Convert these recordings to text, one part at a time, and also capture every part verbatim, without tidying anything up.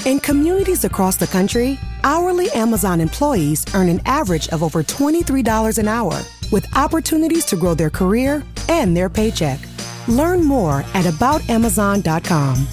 In communities across the country, hourly Amazon employees earn an average of over twenty-three dollars an hour, with opportunities to grow their career and their paycheck. Learn more at about amazon dot com.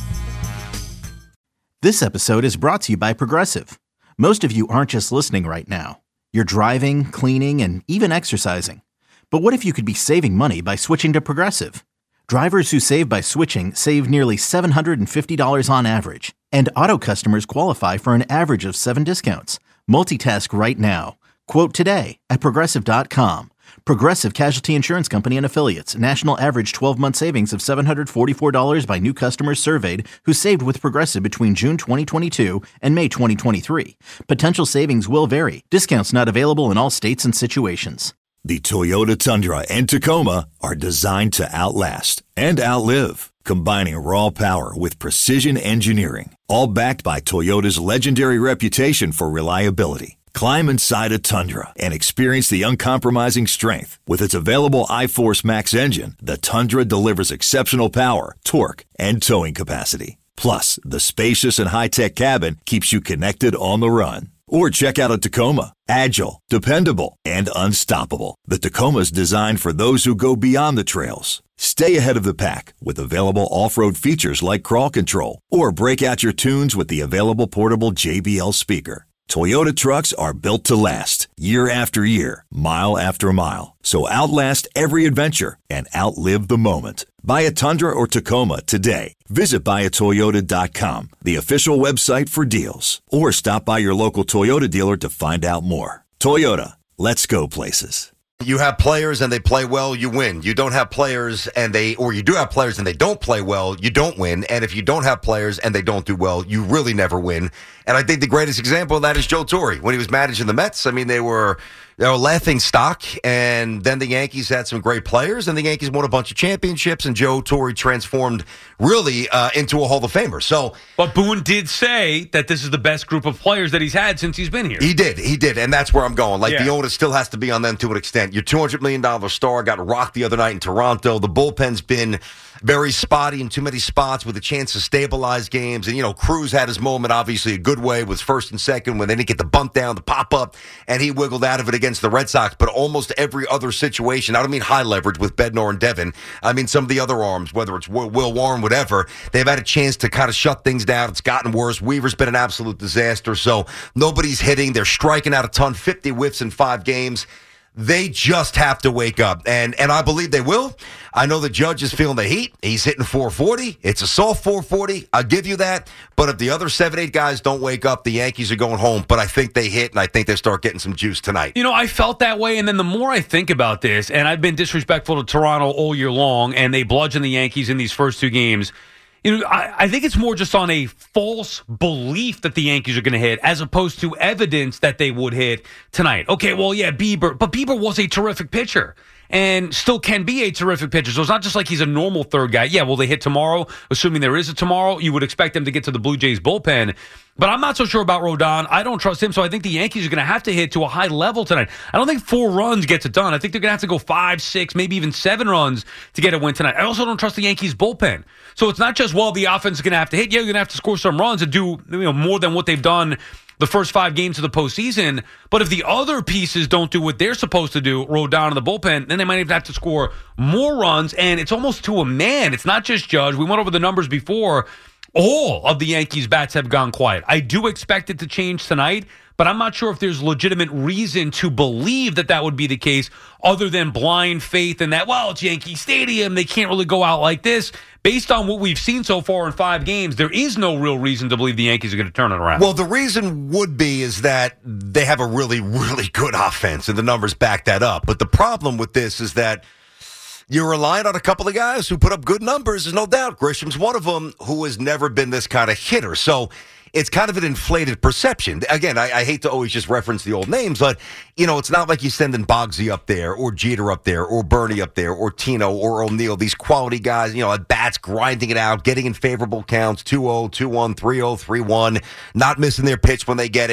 This episode is brought to you by Progressive. Most of you aren't just listening right now. You're driving, cleaning, and even exercising. But what if you could be saving money by switching to Progressive? Drivers who save by switching save nearly seven hundred fifty dollars on average. And auto customers qualify for an average of seven discounts. Multitask right now. Quote today at progressive dot com. Progressive Casualty Insurance Company and Affiliates. National average twelve-month savings of seven hundred forty-four dollars by new customers surveyed who saved with Progressive between June twenty twenty-two and May twenty twenty-three. Potential savings will vary. Discounts not available in all states and situations. The Toyota Tundra and Tacoma are designed to outlast and outlive, combining raw power with precision engineering, all backed by Toyota's legendary reputation for reliability. Climb inside a Tundra and experience the uncompromising strength. With its available iForce Max engine, the Tundra delivers exceptional power, torque, and towing capacity. Plus, the spacious and high-tech cabin keeps you connected on the run. Or check out a Tacoma. Agile, dependable, and unstoppable. The Tacoma's designed for those who go beyond the trails. Stay ahead of the pack with available off-road features like crawl control. Or break out your tunes with the available portable J B L speaker. Toyota trucks are built to last, year after year, mile after mile. So outlast every adventure and outlive the moment. Buy a Tundra or Tacoma today. Visit buy a toyota dot com, the official website for deals. Or stop by your local Toyota dealer to find out more. Toyota, let's go places. You have players and they play well, you win. You don't have players and they, or you do have players and they don't play well, you don't win. And if you don't have players and they don't do well, you really never win. And I think the greatest example of that is Joe Torre. When he was managing the Mets, I mean, they were they were laughing stock, and then the Yankees had some great players, and the Yankees won a bunch of championships, and Joe Torre transformed really uh, into a Hall of Famer. So, but Boone did say that this is the best group of players that he's had since he's been here. He did, he did, and that's where I'm going. Like, yeah. The onus still has to be on them to an extent. Your two hundred million dollars star got rocked the other night in Toronto. The bullpen's been very spotty in too many spots with a chance to stabilize games. And, you know, Cruz had his moment, obviously, a good way with first and second when they didn't get the bunt down, the pop-up, and he wiggled out of it against the Red Sox. But almost every other situation, I don't mean high leverage with Bednar and Devin. I mean some of the other arms, whether it's Will, Will Warren, whatever, they've had a chance to kind of shut things down. It's gotten worse. Weaver's been an absolute disaster. So nobody's hitting. They're striking out a ton, fifty whiffs in five games. They just have to wake up, and and I believe they will. I know the Judge is feeling the heat. He's hitting four forty. It's a soft four forty. I'll give you that. But if the other seven, eight guys don't wake up, the Yankees are going home. But I think they hit, and I think they start getting some juice tonight. You know, I felt that way, and then the more I think about this, and I've been disrespectful to Toronto all year long, and they bludgeoned the Yankees in these first two games. You know, I, I think it's more just on a false belief that the Yankees are going to hit as opposed to evidence that they would hit tonight. Okay, well, yeah, Bieber, but Bieber was a terrific pitcher and still can be a terrific pitcher. So it's not just like he's a normal third guy. Yeah, will they hit tomorrow? Assuming there is a tomorrow, you would expect them to get to the Blue Jays bullpen. But I'm not so sure about Rodon. I don't trust him, so I think the Yankees are going to have to hit to a high level tonight. I don't think four runs gets it done. I think they're going to have to go five, six, maybe even seven runs to get a win tonight. I also don't trust the Yankees bullpen. So it's not just, well, the offense is going to have to hit. Yeah, you're going to have to score some runs and do, you know, more than what they've done the first five games of the postseason. But if the other pieces don't do what they're supposed to do, Rodon in the bullpen, then they might even have to score more runs. And it's almost to a man. It's not just Judge. We went over the numbers before. All of the Yankees' bats have gone quiet. I do expect it to change tonight, but I'm not sure if there's legitimate reason to believe that that would be the case other than blind faith in that, well, it's Yankee Stadium. They can't really go out like this. Based on what we've seen so far in five games, there is no real reason to believe the Yankees are going to turn it around. Well, the reason would be is that they have a really, really good offense, and the numbers back that up. But the problem with this is that you're relying on a couple of guys who put up good numbers, there's no doubt. Grisham's one of them who has never been this kind of hitter. So it's kind of an inflated perception. Again, I, I hate to always just reference the old names, but, you know, it's not like you're sending Bogsy up there or Jeter up there or Bernie up there or Tino or O'Neill, these quality guys, you know, at bats, grinding it out, getting in favorable counts, two oh, two one, three oh, three one, not missing their pitch when they get it.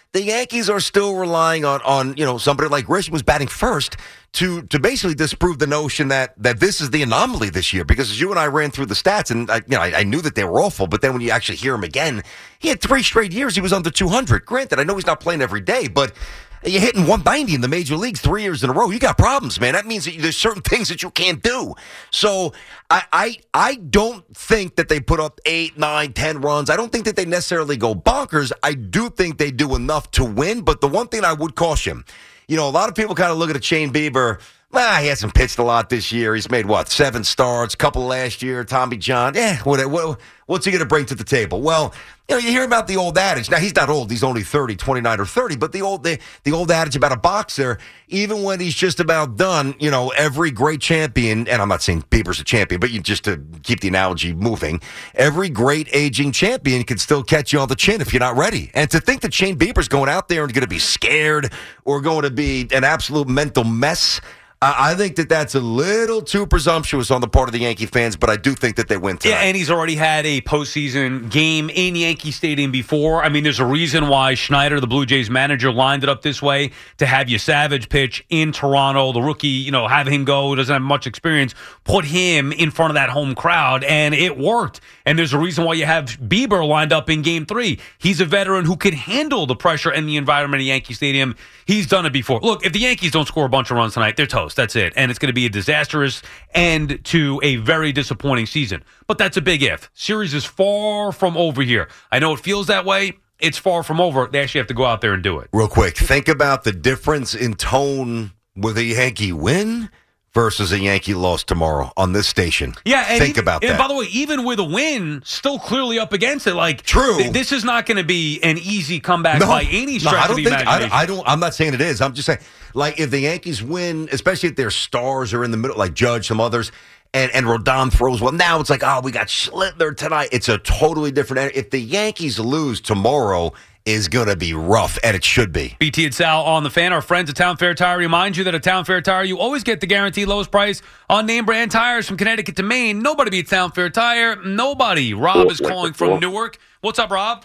the Yankees are still relying on, on you know, somebody like Grisham who's batting first to to basically disprove the notion that that this is the anomaly this year. Because as you and I ran through the stats, and I, you know, I, I knew that they were awful, but then when you actually hear him again, he had three straight years he was under two hundred. Granted, I know he's not playing every day, but you're hitting one ninety in the major leagues three years in a row. You got problems, man. That means that there's certain things that you can't do. So I, I I don't think that they put up eight, nine, ten runs. I don't think that they necessarily go bonkers. I do think they do enough to win. But the one thing I would caution, you know, a lot of people kind of look at a Shane Bieber. Ah, he hasn't pitched a lot this year. He's made, what, seven starts, couple last year, Tommy John. Eh, what, what, what's he going to bring to the table? Well, you know, you hear about the old adage. Now, he's not old. He's only thirty, twenty-nine or thirty. But the old the, the old adage about a boxer, even when he's just about done, you know, every great champion, and I'm not saying Bieber's a champion, but you just to keep the analogy moving, every great aging champion can still catch you on the chin if you're not ready. And to think that Shane Bieber's going out there and going to be scared or going to be an absolute mental mess, I think that that's a little too presumptuous on the part of the Yankee fans, but I do think that they win tonight. Yeah, and he's already had a postseason game in Yankee Stadium before. I mean, there's a reason why Schneider, the Blue Jays manager, lined it up this way to have Savage pitch in Toronto. The rookie, you know, have him go, doesn't have much experience, put him in front of that home crowd, and it worked. And there's a reason why you have Bieber lined up in game three. He's a veteran who can handle the pressure and the environment of Yankee Stadium. He's done it before. Look, if the Yankees don't score a bunch of runs tonight, they're toast. That's it. And it's going to be a disastrous end to a very disappointing season. But that's a big if. Series is far from over here. I know it feels that way. It's far from over. They actually have to go out there and do it. Real quick, think about the difference in tone with a Yankee win versus a Yankee loss tomorrow on this station. Yeah, and think even, about and that. by the way, even with a win, still clearly up against it. Like, true, th- this is not going to be an easy comeback no, by any stretch no, I don't of the think, imagination. I, I don't. I'm not saying it is. I'm just saying, like, if the Yankees win, especially if their stars are in the middle, like Judge, some others, and and Rodon throws well. Now it's like, oh, we got Schlittler tonight. It's a totally different. If the Yankees lose tomorrow, is going to be rough, and it should be. B T and Sal on the Fan. Our friends at Town Fair Tire remind you that at Town Fair Tire, you always get the guaranteed lowest price on name brand tires from Connecticut to Maine. Nobody beats Town Fair Tire. Nobody. Rob is calling from Newark. What's up, Rob?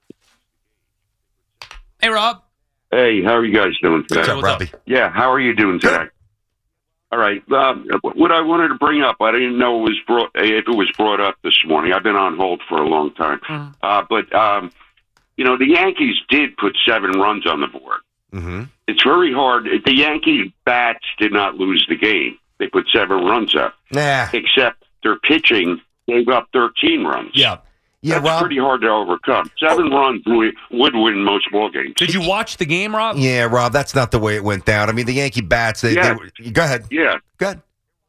Hey, Rob. Hey, how are you guys doing today? What's up, What's Robbie? up? Yeah, how are you doing today? All right. Uh, what I wanted to bring up, I didn't know it was brought, if it was brought up this morning. I've been on hold for a long time. Mm. Uh, but, um, you know, the Yankees did put seven runs on the board. Mm-hmm. It's very hard. The Yankees bats did not lose the game. They put seven runs up. Nah. Except their pitching gave up thirteen runs. Yeah. Yeah, That's Rob. pretty hard to overcome. Seven oh. runs would, would win most ball games. Did you watch the game, Rob? Yeah, Rob, that's not the way it went down. I mean, the Yankee bats, they, Yeah. they were, go ahead. Yeah. Go ahead.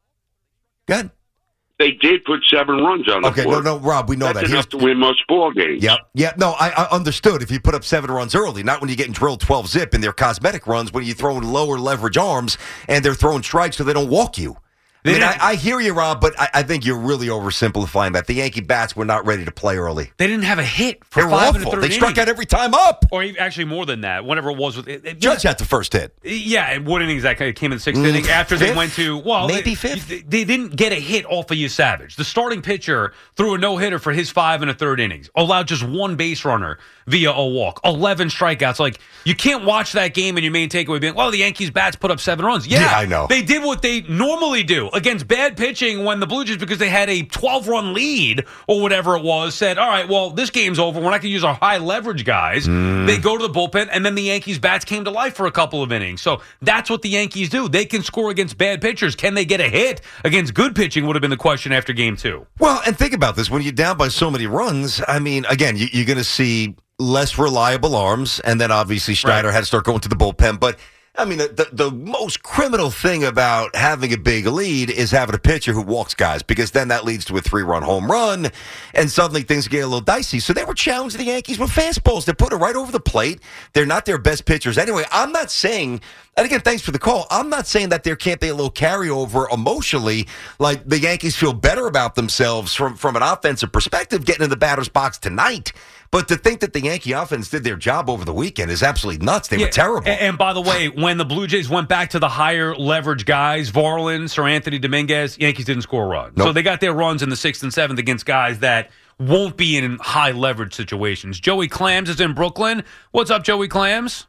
Go ahead. They did put seven runs on the Okay, board. no, no, Rob, we know That's that. enough Here's, to win most ball games. Yep. Yeah, no, I, I understood if you put up seven runs early, not when you're getting drilled twelve zip in their cosmetic runs, when you're throwing lower leverage arms and they're throwing strikes so they don't walk you. I mean, I, I hear you, Rob, but I, I think you're really oversimplifying that. The Yankee bats were not ready to play early. They didn't have a hit for They were five and a awful. third They struck inning. out every time up. Or even- actually more than that, whatever it was. With it, it, Judge had the first hit. Yeah, and what innings that came in the sixth Mm, inning after they fifth? went to well, Maybe they, fifth? They, they didn't get a hit off of you, Savage. The starting pitcher threw a no hitter for his five and a third innings, allowed just one base runner via a walk, eleven strikeouts. Like you can't watch that game and your main takeaway being, well, the Yankees bats put up seven runs. Yeah, Yeah, I know. They did what they normally do against bad pitching when the Blue Jays, because they had a twelve run lead or whatever it was, said, all right, well, this game's over. We're not going to use our high leverage guys. Mm. They go to the bullpen, and then the Yankees bats came to life for a couple of innings. So that's what the Yankees do. They can score against bad pitchers. Can they get a hit against good pitching would have been the question after game two. Well, and think about this. When you're down by so many runs, I mean, again, you, you're going to see less reliable arms, and then obviously Schneider Right. had to start going to the bullpen. But, I mean, the, the most criminal thing about having a big lead is having a pitcher who walks guys, because then that leads to a three-run home run, and suddenly things get a little dicey. So they were challenging the Yankees with fastballs. They put it right over the plate. They're not their best pitchers. Anyway, I'm not saying, and again, thanks for the call, I'm not saying that there can't be a little carryover emotionally, like the Yankees feel better about themselves from, from an offensive perspective getting in the batter's box tonight. But to think that the Yankee offense did their job over the weekend is absolutely nuts. They Yeah, were terrible. And, and by the way, when the Blue Jays went back to the higher leverage guys, Varland, Sir Anthony Dominguez, Yankees didn't score a run. Nope. So they got their runs in the sixth and seventh against guys that won't be in high leverage situations. Joey Clams is in Brooklyn. What's up, Joey Clams?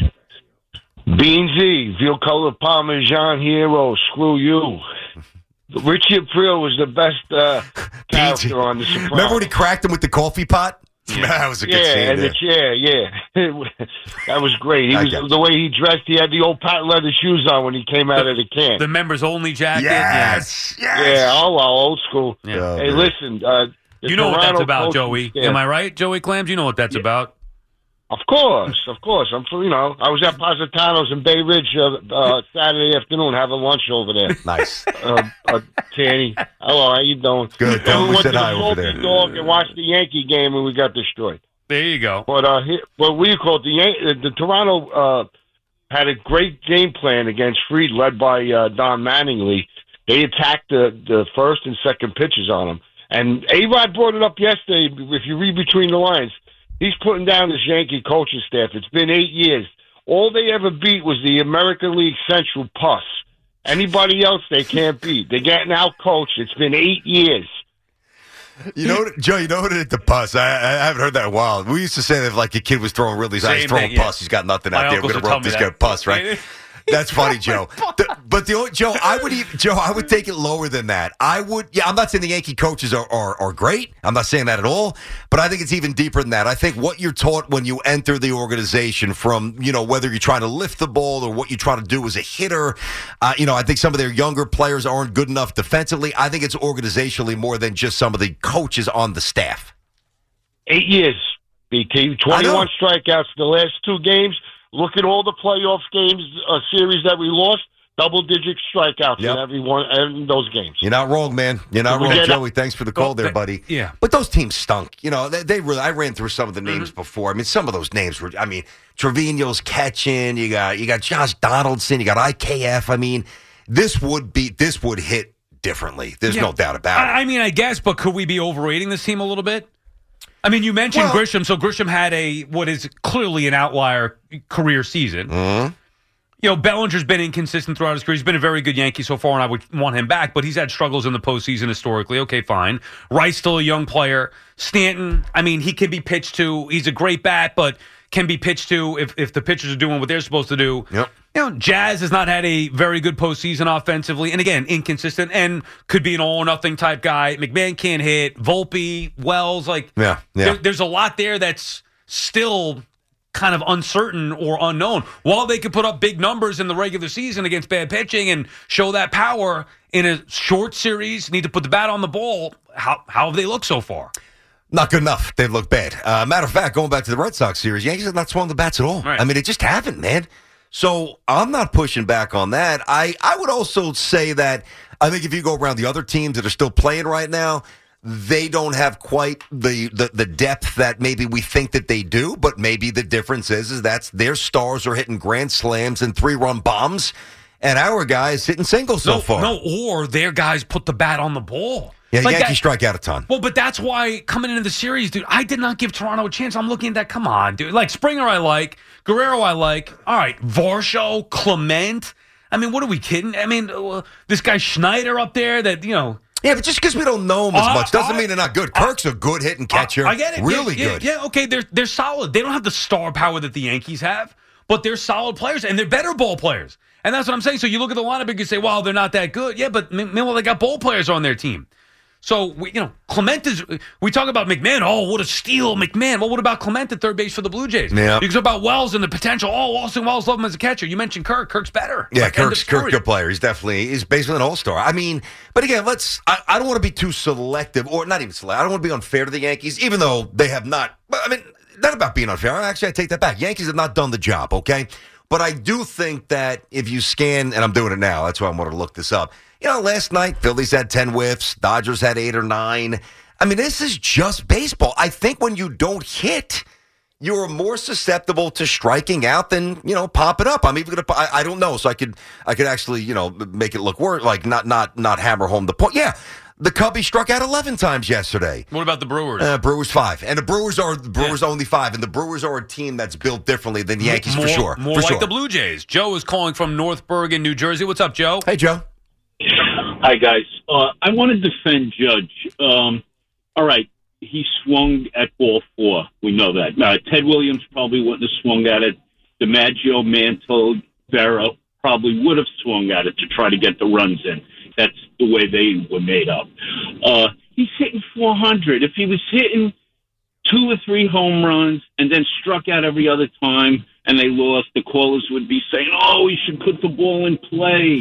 Beansy, veal colored Parmesan hero, screw you. Richie Aprile was the best uh, character on The Sopranos. Remember when he cracked him with the coffee pot? Yeah, that was a good yeah, scene and there. the chair, yeah. That was great. He I was, get the way he dressed, he had the old patent leather shoes on when he came out of the can. The members only jacket. Yes, yes. Yeah, oh, well, old school. Yeah. Oh, Hey, man. listen. Uh, the You know what that's Toronto about, coaching Joey. staff- Am I right, Joey Clams? You know what that's about. Of course, of course. I'm, from- you know, I was at Positano's in Bay Ridge uh, uh, Saturday afternoon having lunch over there. Nice. uh, uh, Tanny, hello, how you doing? Good. And Tell him we we went said to the hi over Salty there. Dog and watched the Yankee game, and we got destroyed. There you go. But uh, he, what we call it, the Yan- the Toronto uh, had a great game plan against Fried, led by uh, Don Mattingly. They attacked the the first and second pitches on him, and A-Rod brought it up yesterday. If you read between the lines, he's putting down this Yankee coaching staff. It's been eight years. All they ever beat was the American League Central Puss. Anybody else they can't beat. They're getting out coached. It's been eight years. You know, what, Joe, you know what it is, the pus? I, I haven't heard that in a while. We used to say that if like a kid was throwing really high, he's Same throwing thing, yeah. pus, he's got nothing My out there. We're uncles going to would rub tell this me guy that. pus, right? That's funny, Joe. The, but the only, Joe, I would even, Joe, I would take it lower than that. I would, yeah, I'm not saying the Yankee coaches are, are, are great. I'm not saying that at all. But I think it's even deeper than that. I think what you're taught when you enter the organization, from, you know, whether you're trying to lift the ball or what you try to do as a hitter, uh, you know, I think some of their younger players aren't good enough defensively. I think it's organizationally more than just some of the coaches on the staff. Eight years, B T. twenty-one strikeouts the last two games. Look at all the playoff games, uh, series that we lost. Double-digit strikeouts Yep. in every one in those games. You're not wrong, man. You're not We wrong, get- Joey. Thanks for the call Well, there, that- buddy. yeah. But those teams stunk. You know, they, they really. I ran through some of the names Mm-hmm. before. I mean, some of those names were. I mean, Trevino's catching. You got you got Josh Donaldson. You got I K F. I mean, this would be this would hit differently. There's Yeah. no doubt about it. I, I mean, I guess, but could we be overrating this team a little bit? I mean, you mentioned Well- Grisham. So Grisham had a what is clearly an outlier career season. Mm-hmm. You know, Bellinger's been inconsistent throughout his career. He's been a very good Yankee so far, and I would want him back, but he's had struggles in the postseason historically. Okay, fine. Wright's still a young player. Stanton, I mean, he can be pitched to. He's a great bat, but can be pitched to if, if the pitchers are doing what they're supposed to do. Yep. You know, Jazz has not had a very good postseason offensively, and again, inconsistent, and could be an all or nothing type guy. McMahon can't hit. Volpe, Wells, like, Yeah, yeah. there- there's a lot there that's still kind of uncertain or unknown. While they could put up big numbers in the regular season against bad pitching and show that power in a short series, need to put the bat on the ball. How how have they looked so far? Not good enough. They look bad. Uh, matter of fact, going back to the Red Sox series, Yankees have not swung the bats at all. Right. I mean, it just haven't, man. So I'm not pushing back on that. I, I would also say that I think if you go around the other teams that are still playing right now, they don't have quite the, the, the depth that maybe we think that they do. But maybe the difference is, is that their stars are hitting grand slams and three-run bombs, and our guys hitting singles so no, far. no, or their guys put the bat on the ball. Yeah, Like Yankees that- strike out a ton. Well, but that's why coming into the series, dude, I did not give Toronto a chance. I'm looking at that. Come on, dude. Like Springer, I like. Guerrero, I like. All right, Varsho, Clement. I mean, what are we kidding? I mean, uh, this guy Schneider up there that, you know. Yeah, but just because we don't know them as Uh, much doesn't uh, mean they're not good. Kirk's a good hitting catcher. I, I get it. Really yeah, good. Yeah, yeah, okay, they're, they're solid. They don't have the star power that the Yankees have, but they're solid players, and they're better ball players. And that's what I'm saying. So you look at the lineup and you say, well, they're not that good. Yeah, but meanwhile, they got ball players on their team. So, we, you know, Clement is, we talk about McMahon. Oh, what a steal, McMahon. Well, what about Clement at third base for the Blue Jays? Yeah. You talk about Wells and the potential. Oh, Austin Wells, love him as a catcher. You mentioned Kirk. Kirk's better. Yeah, Like, end of Kirk's story. Kirk's good player. He's definitely he's basically an all-star. I mean, but again, let's I, I don't want to be too selective, or not even selective. I don't want to be unfair to the Yankees, even though they have not. I mean, not about being unfair. Actually, I take that back. Yankees have not done the job, okay? But I do think that if you scan, and I'm doing it now, that's why I wanted to look this up. You know, last night, Phillies had ten whiffs. Dodgers had eight or nine. I mean, this is just baseball. I think when you don't hit, you're more susceptible to striking out than, you know, pop it up. I'm even going to, I, I don't know. So I could, I could actually, you know, make it look worse, like not, not, not hammer home the point. Yeah. The Cubbies struck out eleven times yesterday. What about the Brewers? Uh, Brewers five. And the Brewers are, the Brewers Yeah. only five. And the Brewers are a team that's built differently than the Yankees more, for sure. More for like sure. the Blue Jays. Joe is calling from North Bergen, New Jersey. What's up, Joe? Hey, Joe. Hi, guys. Uh, I want to defend Judge. Um, all right. he swung at ball four. We know that. Uh, Ted Williams probably wouldn't have swung at it. DiMaggio, Mantle, Vera probably would have swung at it to try to get the runs in. That's the way they were made up. Uh, he's hitting four hundred. If he was hitting two or three home runs and then struck out every other time and they lost, the callers would be saying, oh, he should put the ball in play.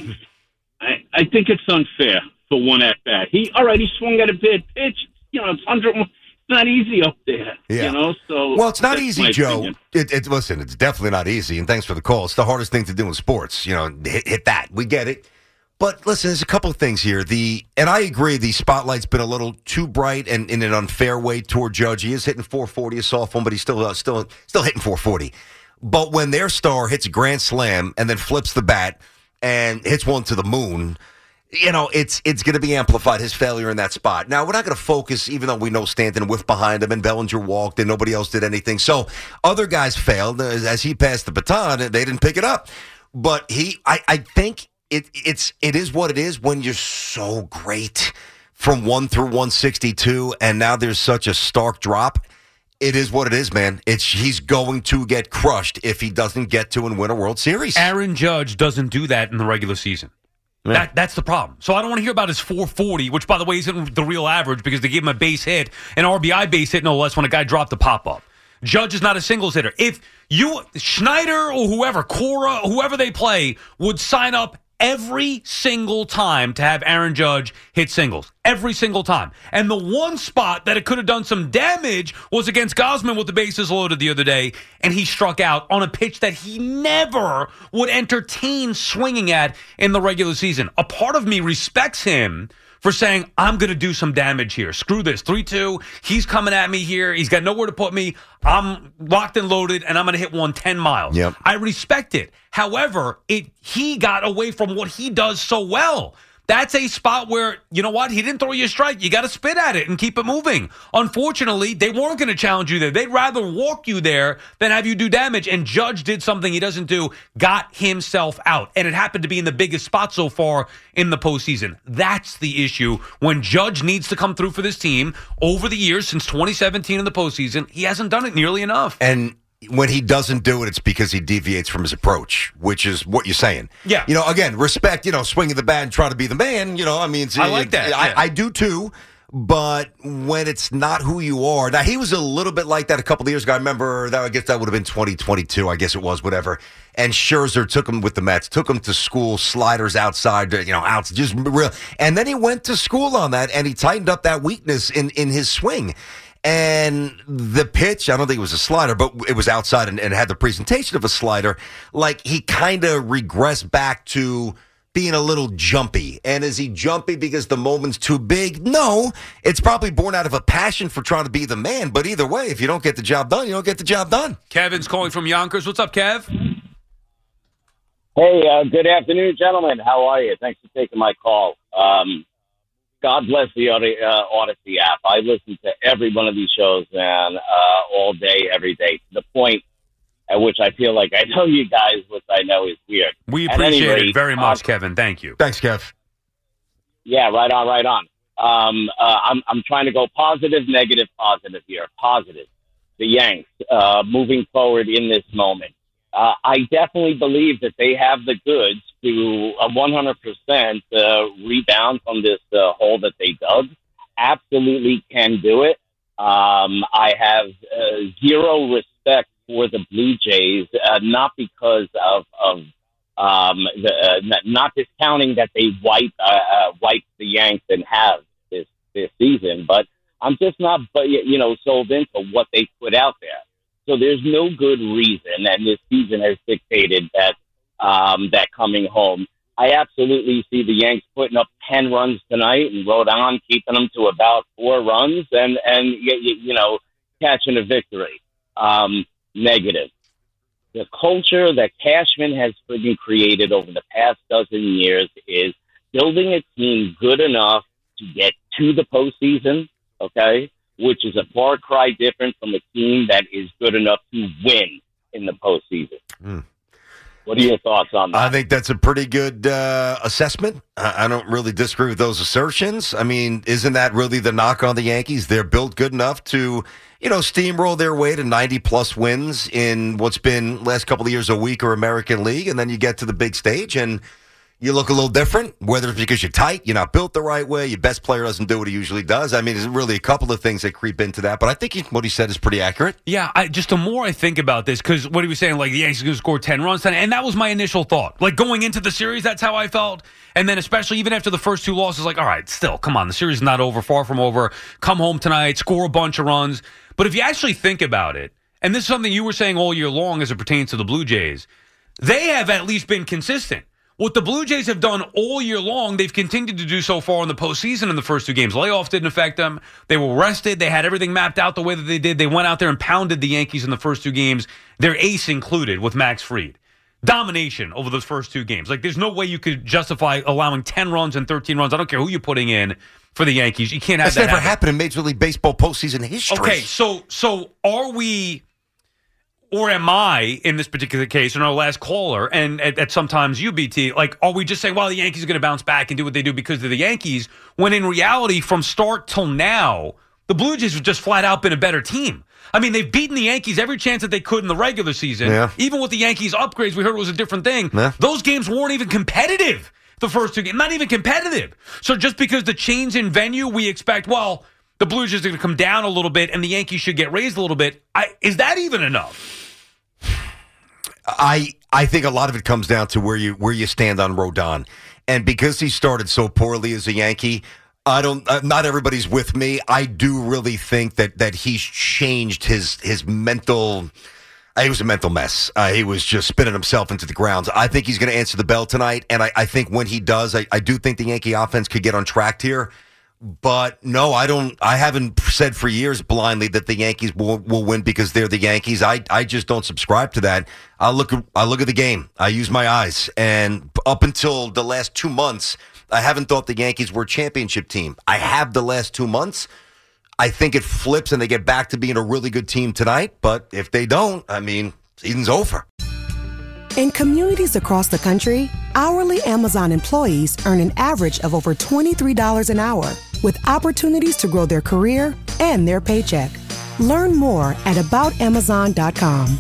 I, I think it's unfair for one at-bat. He, all right, he swung at a bad pitch. You know, it's one hundred. It's not easy up there. Yeah. You know, so well, it's not easy, Joe. It, it, listen, it's definitely not easy, and thanks for the call. It's the hardest thing to do in sports. You know, hit, hit that. We get it. But listen, there's a couple of things here. The and I agree, the spotlight's been a little too bright and in an unfair way toward Judge. He is hitting four forty a sophomore, but he's still uh, still still hitting four forty. But when their star hits a grand slam and then flips the bat and hits one to the moon, you know, it's it's going to be amplified, his failure in that spot. Now, we're not going to focus, even though we know Stanton whiffed behind him and Bellinger walked and nobody else did anything. So other guys failed. As he passed the baton, they didn't pick it up. But he, I, I think it it's it is what it is when you're so great from one through one sixty-two, and now there's such a stark drop. It is what it is, man. It's he's going to get crushed if he doesn't get to and win a World Series. Aaron Judge doesn't do that in the regular season. Yeah. That, that's the problem. So I don't want to hear about his four forty, which, by the way, isn't the real average because they gave him a base hit, an R B I base hit, no less, when a guy dropped the pop-up. Judge is not a singles hitter. If you, Schneider or whoever, Cora, whoever they play, would sign up every single time to have Aaron Judge hit singles. Every single time. And the one spot that it could have done some damage was against Gausman with the bases loaded the other day, and he struck out on a pitch that he never would entertain swinging at in the regular season. A part of me respects him for saying, I'm going to do some damage here. Screw this. three two. He's coming at me here. He's got nowhere to put me. I'm locked and loaded, and I'm going to hit one ten miles. Yep. I respect it. However, it he got away from what he does so well. That's a spot where, you know what, he didn't throw you a strike. You got to spit at it and keep it moving. Unfortunately, they weren't going to challenge you there. They'd rather walk you there than have you do damage. And Judge did something he doesn't do, got himself out. And it happened to be in the biggest spot so far in the postseason. That's the issue. When Judge needs to come through for this team over the years since twenty seventeen in the postseason, he hasn't done it nearly enough. And when he doesn't do it, it's because he deviates from his approach, which is what you're saying. Yeah. You know, again, respect, you know, swinging the bat and trying to be the man, you know, I mean. It's, I like that. I, yeah. I do too, but when it's not who you are. Now, he was a little bit like that a couple of years ago. I remember that, I guess that would have been twenty twenty-two, I guess it was, whatever. And Scherzer took him with the Mets, took him to school, sliders outside, you know, out, just real. And then he went to school on that, and he tightened up that weakness in, in his swing. And the pitch, I don't think it was a slider, but it was outside and, and had the presentation of a slider. Like, he kind of regressed back to being a little jumpy. And is he jumpy because the moment's too big? No. It's probably born out of a passion for trying to be the man. But either way, if you don't get the job done, you don't get the job done. Kevin's calling from Yonkers. What's up, Kev? Hey, uh, good afternoon, gentlemen. How are you? Thanks for taking my call. Um, God bless the uh, Odyssey app. I listen to every one of these shows, man, uh, all day, every day, to the point at which I feel like I know you guys, which I know is weird. We At appreciate any rate, it very much, uh, Kevin. Thank you. Thanks, Kev. Yeah, right on, right on. Um, uh, I'm, I'm trying to go positive, negative, positive here. Positive. The Yanks uh, moving forward in this moment. Uh, I definitely believe that they have the goods to a one hundred percent uh, rebound from this uh, hole that they dug. Absolutely can do it. Um, I have uh, zero respect for the Blue Jays, uh, not because of, of um, the, uh, not discounting that they wipe uh, uh, wiped the Yanks and have this this season, but I'm just not, you know, sold into what they put out there. So there's no good reason, and this season has dictated that um, that coming home. I absolutely see the Yanks putting up ten runs tonight and Rodon keeping them to about four runs and, and you, you know, catching a victory. Um, negative. The culture that Cashman has freaking created over the past dozen years is building a team good enough to get to the postseason, okay? Which is a far cry different from a team that is good enough to win in the postseason. Mm. What are your thoughts on that? I think that's a pretty good uh, assessment. I, I don't really disagree with those assertions. I mean, isn't that really the knock on the Yankees? They're built good enough to, you know, steamroll their way to ninety-plus wins in what's been last couple of years a weaker American League, and then you get to the big stage and you look a little different, whether it's because you're tight, you're not built the right way, your best player doesn't do what he usually does. I mean, there's really a couple of things that creep into that, but I think he, what he said is pretty accurate. Yeah, I, just the more I think about this, because what he was saying, like, the Yankees are going to score ten runs tonight, and that was my initial thought. Like, going into the series, that's how I felt. And then especially even after the first two losses, like, all right, still, come on, the series is not over, far from over. Come home tonight, score a bunch of runs. But if you actually think about it, and this is something you were saying all year long as it pertains to the Blue Jays, they have at least been consistent. What the Blue Jays have done all year long, they've continued to do so far in the postseason in the first two games. Layoffs didn't affect them. They were rested. They had everything mapped out the way that they did. They went out there and pounded the Yankees in the first two games, their ace included with Max Fried. Domination over those first two games. Like, there's no way you could justify allowing ten runs and thirteen runs. I don't care who you're putting in for the Yankees. You can't have That's that never happen. happened in Major League Baseball postseason history. Okay, so so are we... Or am I, in this particular case, and our last caller, and at, at sometimes U B T, like, are we just saying, well, the Yankees are going to bounce back and do what they do because they're the Yankees, when in reality, from start till now, the Blue Jays have just flat out been a better team. I mean, they've beaten the Yankees every chance that they could in the regular season. Yeah. Even with the Yankees upgrades, we heard it was a different thing. Yeah. Those games weren't even competitive, the first two games. Not even competitive. So just because the change in venue, we expect, well, the Blue Jays are going to come down a little bit and the Yankees should get raised a little bit. I, is that even enough? I I think a lot of it comes down to where you where you stand on Rodon, and because he started so poorly as a Yankee, I don't. Uh, not everybody's with me. I do really think that that he's changed his his mental. Uh, he was a mental mess. Uh, he was just spinning himself into the ground. I think he's going to answer the bell tonight, and I, I think when he does, I, I do think the Yankee offense could get on track here. But no, I don't. I haven't said for years blindly that the Yankees will, will win because they're the Yankees. I, I just don't subscribe to that. I look at I look at the game. I use my eyes, and up until the last two months, I haven't thought the Yankees were a championship team. I have the last two months. I think it flips and they get back to being a really good team tonight. But if they don't, I mean, season's over. In communities across the country, hourly Amazon employees earn an average of over twenty-three dollars an hour, with opportunities to grow their career and their paycheck. Learn more at about amazon dot com.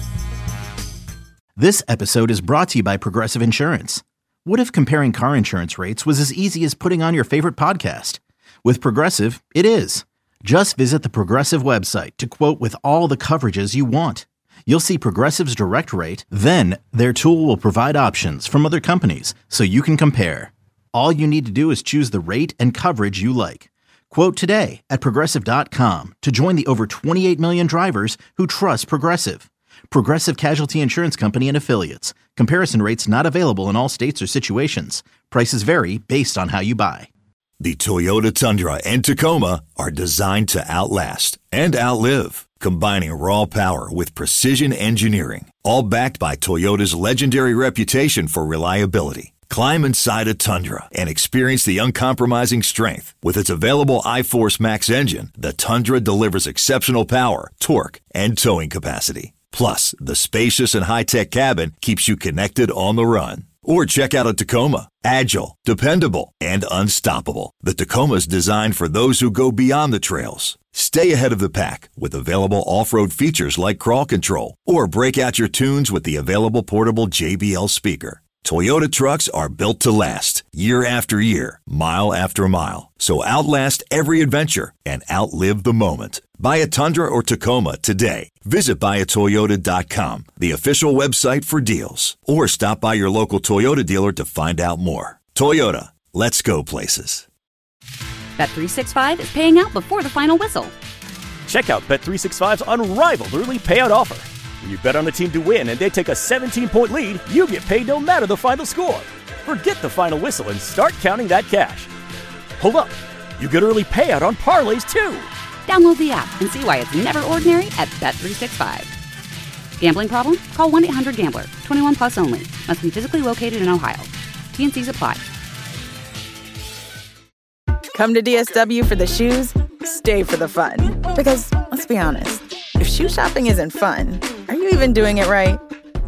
This episode is brought to you by Progressive Insurance. What if comparing car insurance rates was as easy as putting on your favorite podcast? With Progressive, it is. Just visit the Progressive website to quote with all the coverages you want. You'll see Progressive's direct rate, then their tool will provide options from other companies so you can compare. All you need to do is choose the rate and coverage you like. Quote today at progressive dot com to join the over twenty-eight million drivers who trust Progressive. Progressive Casualty Insurance Company and Affiliates. Comparison rates not available in all states or situations. Prices vary based on how you buy. The Toyota Tundra and Tacoma are designed to outlast and outlive, combining raw power with precision engineering, all backed by Toyota's legendary reputation for reliability. Climb inside a Tundra and experience the uncompromising strength. With its available iForce Max engine, the Tundra delivers exceptional power, torque, and towing capacity. Plus, the spacious and high-tech cabin keeps you connected on the run. Or check out a Tacoma. Agile, dependable, and unstoppable. The Tacoma's designed for those who go beyond the trails. Stay ahead of the pack with available off-road features like crawl control. Or break out your tunes with the available portable J B L speaker. Toyota trucks are built to last, year after year, mile after mile. So outlast every adventure and outlive the moment. Buy a Tundra or Tacoma today. Visit buy a toyota dot com, the official website for deals. Or stop by your local Toyota dealer to find out more. Toyota, let's go places. Bet three sixty-five is paying out before the final whistle. Check out Bet three sixty-five's unrivaled early payout offer. When you bet on a team to win and they take a seventeen-point lead, you get paid no matter the final score. Forget the final whistle and start counting that cash. Hold up. You get early payout on parlays, too. Download the app and see why it's never ordinary at Bet three sixty-five. Gambling problem? Call one eight hundred gambler. twenty-one plus only. Must be physically located in Ohio. T N Cs apply. Come to D S W for the shoes, stay for the fun. Because, let's be honest, if shoe shopping isn't fun, are you even doing it right?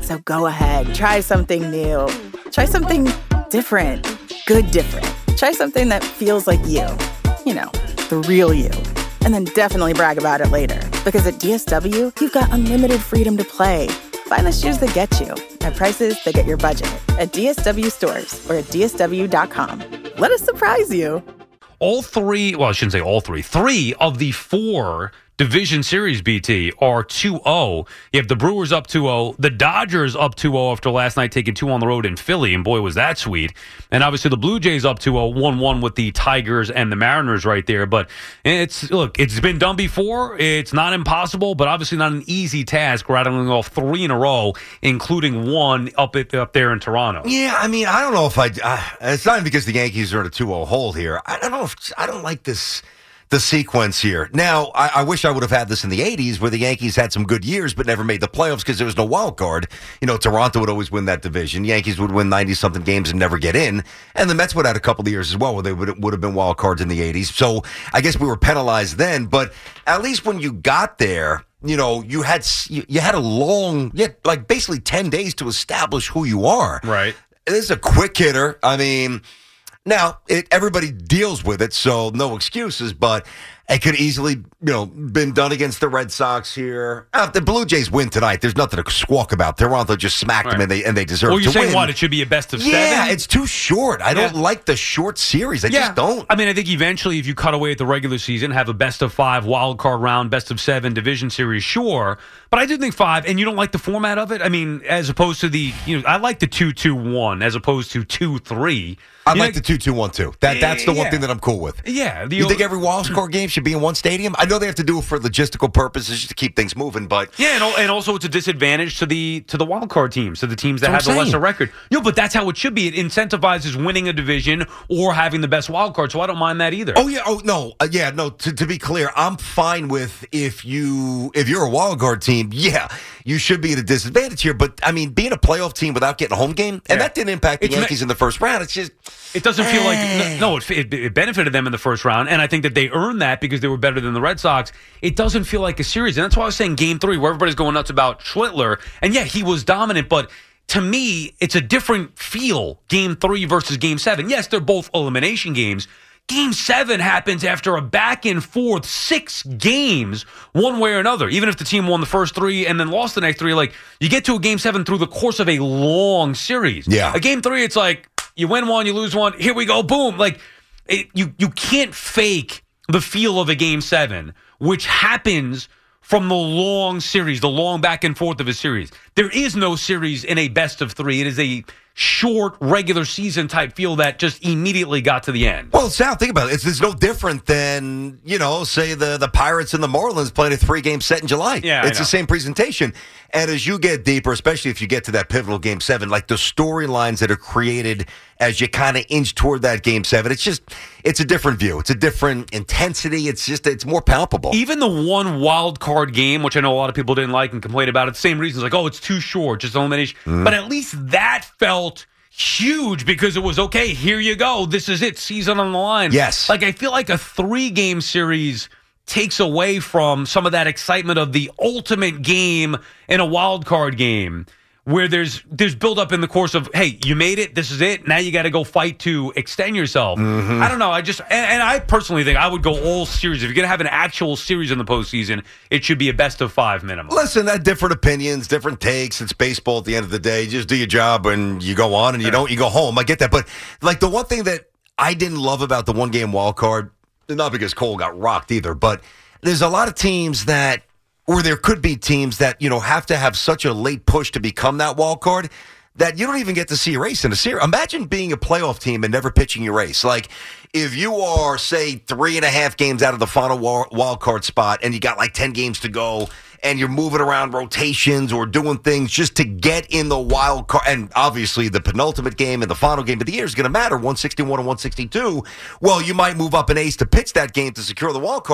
So go ahead, try something new. Try something different. Good different. Try something that feels like you. You know, the real you. And then definitely brag about it later. Because at D S W, you've got unlimited freedom to play. Find the shoes that get you at prices that get your budget at D S W stores or at D S W dot com. Let us surprise you. All three, well, I shouldn't say all three, three of the four division series, B T, are two oh. You have the Brewers up two oh, the Dodgers up two oh after last night taking two on the road in Philly, and boy, was that sweet. And obviously the Blue Jays up two oh, one one with the Tigers and the Mariners right there. But it's, look, it's been done before. It's not impossible, but obviously not an easy task rattling off three in a row, including one up at, up there in Toronto. Yeah, I mean, I don't know if I, uh, it's not even because the Yankees are in a two oh hole here. I don't know if, I don't like this. The sequence here. Now, I, I wish I would have had this in the eighties where the Yankees had some good years but never made the playoffs because there was no wild card. You know, Toronto would always win that division. Yankees would win ninety-something games and never get in. And the Mets would have had a couple of years as well where they would, would have been wild cards in the eighties. So I guess we were penalized then. But at least when you got there, you know, you had you, you had a long, you had like basically ten days to establish who you are. Right. This is a quick hitter. I mean... Now, it, everybody deals with it, so no excuses, but it could easily, you know, been done against the Red Sox here. Uh, if the Blue Jays win tonight, there's nothing to squawk about. Toronto just smacked right. them, and they and they deserve well, to win. Well, you're saying win. what? It should be a best of yeah, seven? Yeah, it's too short. I yeah. don't like the short series. I yeah. just don't. I mean, I think eventually if you cut away at the regular season, have a best of five wild card round, best of seven division series, sure. But I do think five, and you don't like the format of it? I mean, as opposed to the, you know, I like the two two one as opposed to two three. I you like know, the two two one two. That That's the yeah. one thing that I'm cool with. Yeah. The, you think every wild card game should be in one stadium? I know they have to do it for logistical purposes just to keep things moving, but... Yeah, and, and also it's a disadvantage to the to the wild card teams, to the teams that have the lesser record. No, but that's how it should be. It incentivizes winning a division or having the best wild card, so I don't mind that either. Oh, yeah. Oh, no. Uh, yeah, no, to, to be clear, I'm fine with if, you, if you're a wild card team, yeah, you should be at a disadvantage here. But, I mean, being a playoff team without getting a home game, and yeah. that didn't impact the it's Yankees ma- in the first round, it's just... It doesn't feel like no, it, it, it benefited them in the first round, and I think that they earned that because they were better than the Red Sox. It doesn't feel like a series, and that's why I was saying Game Three, where everybody's going nuts about Schlittler, and yeah, he was dominant, but to me, it's a different feel. Game Three versus Game Seven. Yes, they're both elimination games. Game seven happens after a back and forth six games, one way or another. Even if the team won the first three and then lost the next three, like you get to a game seven through the course of a long series. Yeah. A game three, it's like you win one, you lose one. Here we go, boom. Like it, you, you can't fake the feel of a game seven, which happens from the long series, the long back and forth of a series. There is no series in a best of three. It is a short regular season type feel that just immediately got to the end. Well, Sal, think about it. It's, it's no different than, you know, say the, the Pirates and the Marlins playing a three-game set in July. Yeah, it's the same presentation. And as you get deeper, especially if you get to that pivotal game seven, like the storylines that are created as you kind of inch toward that game seven, it's just, it's a different view. It's a different intensity. It's just, it's more palpable. Even the one wild card game, which I know a lot of people didn't like and complained about it, same reasons, like, oh, it's too short, just elimination. Mm. But at least that felt huge because it was, okay, here you go. This is it. Season on the line. Yes. Like, I feel like a three-game series takes away from some of that excitement of the ultimate game in a wild card game where there's there's build up in the course of, hey, you made it, this is it, now you got to go fight to extend yourself. Mm-hmm. I don't know, I just, and, and I personally think I would go all series. If you're going to have an actual series in the postseason, it should be a best of five minimum. Listen, that different opinions, different takes. It's baseball at the end of the day. You just do your job and you go on and you don't, you go home. I get that. But like the one thing that I didn't love about the one game wild card, not because Cole got rocked either, but there's a lot of teams that, or there could be teams that, you know, have to have such a late push to become that wild card that you don't even get to see a race in a series. Imagine being a playoff team and never pitching your race. Like, if you are, say, three and a half games out of the final wild card spot and you got like ten games to go and you're moving around rotations or doing things just to get in the wild card, and obviously the penultimate game and the final game of the year is going to matter, one sixty-one and one sixty-two, well, you might move up an ace to pitch that game to secure the wild card.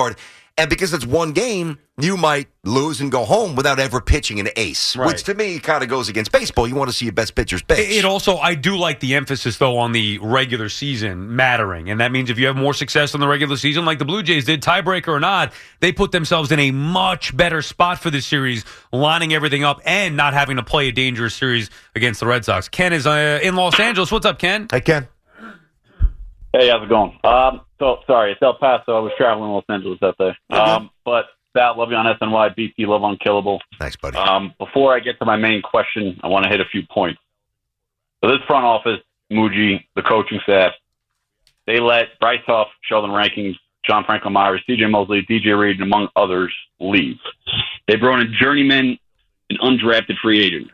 And because it's one game, you might lose and go home without ever pitching an ace, Right. which to me kind of goes against baseball. You want to see your best pitchers pitch. It also, I do like the emphasis, though, on the regular season mattering. And that means if you have more success in the regular season, like the Blue Jays did, tiebreaker or not, they put themselves in a much better spot for this series, lining everything up and not having to play a dangerous series against the Red Sox. Ken is uh, in Los Angeles. What's up, Ken? Hey, Ken. Hey, how's it going? Um, so sorry, it's El Paso. I was traveling in Los Angeles that day. Um, but Sal, love you on S N Y. B T, love Unkillable. Thanks, buddy. Um, before I get to my main question, I want to hit a few points. So this front office, Muji, the coaching staff, they let Bryce Huff, Sheldon Rankins, John Franklin Myers, C J Mosley, D J Reed, and among others, leave. They brought in journeymen and undrafted free agents.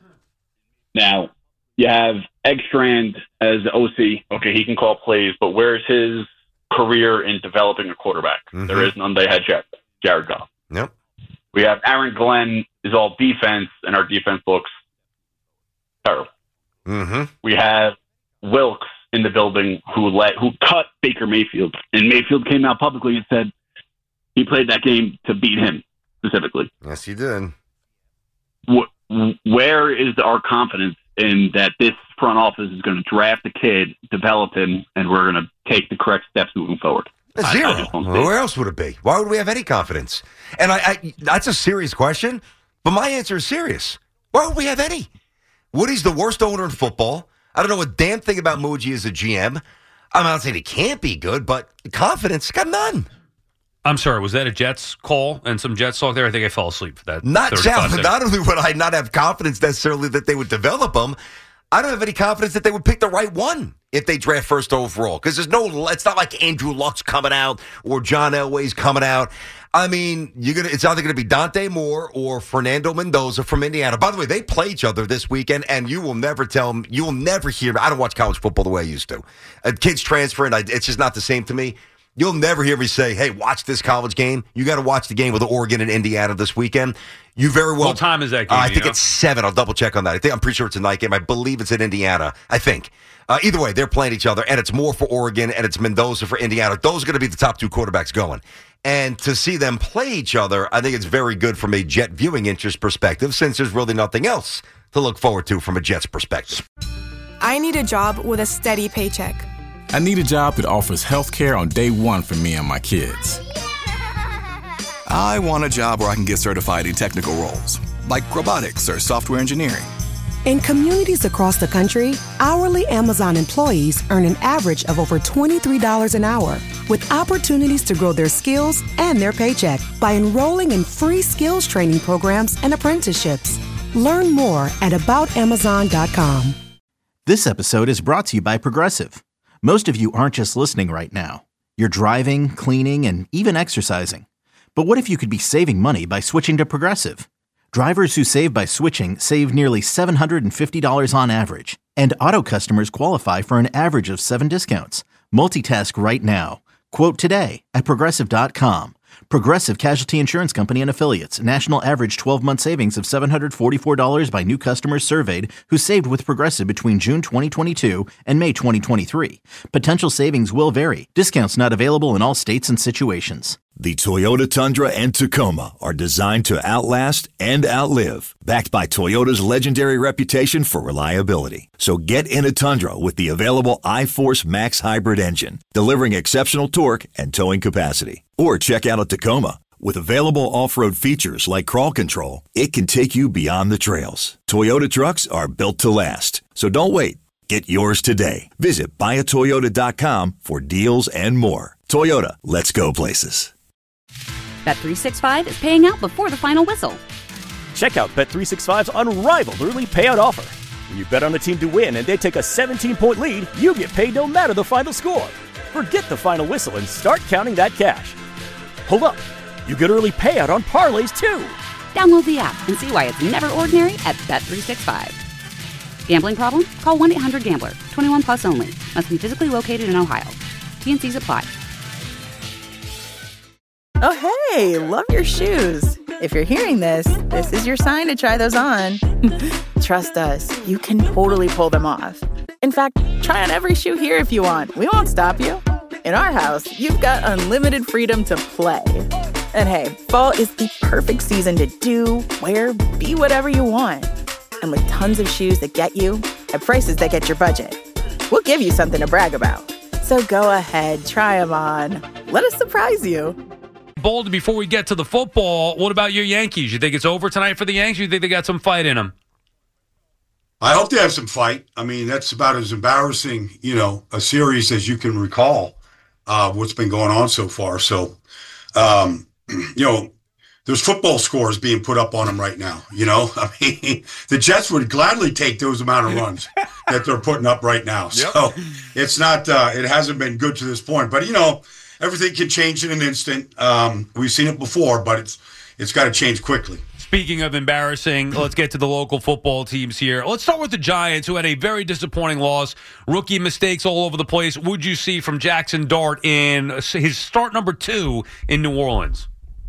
Now, you have Eggstrand as the O C. Okay, he can call plays, but where's his career in developing a quarterback? Mm-hmm. There is none. They had Jared, Jared Goff. Yep. We have Aaron Glenn is all defense, and our defense looks terrible. Mm-hmm. We have Wilkes in the building who let who cut Baker Mayfield, and Mayfield came out publicly and said he played that game to beat him specifically. Yes, he did. Wh- where is our confidence in that this front office is going to draft a kid, develop him, and we're going to take the correct steps moving forward? Zero. I, I just don't see Where it. else would it be? Why would we have any confidence? And I, I, that's a serious question, but my answer is serious. Why would we have any? Woody's the worst owner in football. I don't know a damn thing about Muji as a G M. I'm not saying he can't be good, but confidence, got none. I'm sorry, was that a Jets call and some Jets talk there? I think I fell asleep for that. Not, thirty-five seconds. not only would I not have confidence necessarily that they would develop him, I don't have any confidence that they would pick the right one if they draft first overall. Because there's no, it's not like Andrew Luck's coming out or John Elway's coming out. I mean, you're gonna. It's either going to be Dante Moore or Fernando Mendoza from Indiana. By the way, they play each other this weekend, and you will never tell them. You will never hear. I don't watch college football the way I used to. Uh, kids transferring, I, it's just not the same to me. You'll never hear me say, "Hey, watch this college game." You got to watch the game with Oregon and Indiana this weekend. You very well. What time is that game? Uh, I you think know? it's seven. I'll double check on that. I think I'm pretty sure it's a night game. I believe it's in Indiana. I think. Uh, either way, they're playing each other, and it's Moore for Oregon, and it's Mendoza for Indiana. Those are going to be the top two quarterbacks going. And to see them play each other, I think it's very good from a Jet viewing interest perspective, since there's really nothing else to look forward to from a Jets perspective. I need a job with a steady paycheck. I need a job that offers health care on day one for me and my kids. I want a job where I can get certified in technical roles, like robotics or software engineering. In communities across the country, hourly Amazon employees earn an average of over twenty-three dollars an hour, with opportunities to grow their skills and their paycheck by enrolling in free skills training programs and apprenticeships. Learn more at about amazon dot com. This episode is brought to you by Progressive. Most of you aren't just listening right now. You're driving, cleaning, and even exercising. But what if you could be saving money by switching to Progressive? Drivers who save by switching save nearly seven hundred fifty dollars on average, and auto customers qualify for an average of seven discounts. Multitask right now. Quote today at Progressive dot com. Progressive Casualty Insurance Company and Affiliates. National average twelve-month savings of seven hundred forty-four dollars by new customers surveyed who saved with Progressive between June twenty twenty-two and May twenty twenty-three. Potential savings will vary. Discounts not available in all states and situations. The Toyota Tundra and Tacoma are designed to outlast and outlive, backed by Toyota's legendary reputation for reliability. So get in a Tundra with the available iForce Max hybrid engine, delivering exceptional torque and towing capacity. Or check out a Tacoma. With available off-road features like crawl control, it can take you beyond the trails. Toyota trucks are built to last. So don't wait. Get yours today. Visit buy a toyota dot com for deals and more. Toyota, let's go places. Bet three sixty-five is paying out before the final whistle. Check out Bet three sixty-five's unrivaled early payout offer. When you bet on a team to win and they take a seventeen-point lead, you get paid no matter the final score. Forget the final whistle and start counting that cash. Hold up. You get early payout on parlays, too. Download the app and see why it's never ordinary at Bet three sixty-five. Gambling problem? Call one eight hundred gambler. twenty-one plus only. Must be physically located in Ohio. T N Cs apply. Oh, hey, love your shoes. If you're hearing this, this is your sign to try those on. Trust us, you can totally pull them off. In fact, try on every shoe here if you want. We won't stop you. In our house, you've got unlimited freedom to play. And hey, fall is the perfect season to do, wear, be whatever you want. And with tons of shoes that get you, at prices that get your budget, we'll give you something to brag about. So go ahead, try them on. Let us surprise you. Bold, before we get to the football, what about your Yankees? You think it's over tonight for the Yankees? You think they got some fight in them? I hope they have some fight. I mean, that's about as embarrassing, you know, a series as you can recall, uh, what's been going on so far. So, um, you know, there's football scores being put up on them right now. You know, I mean, the Jets would gladly take those amount of runs that they're putting up right now. Yep. So it's not, uh, it hasn't been good to this point. But, you know, everything can change in an instant. Um, we've seen it before, but it's it's got to change quickly. Speaking of embarrassing, let's get to the local football teams here. Let's start with the Giants, who had a very disappointing loss. Rookie mistakes all over the place. What'd you see from Jackson Dart in his start number two in New Orleans?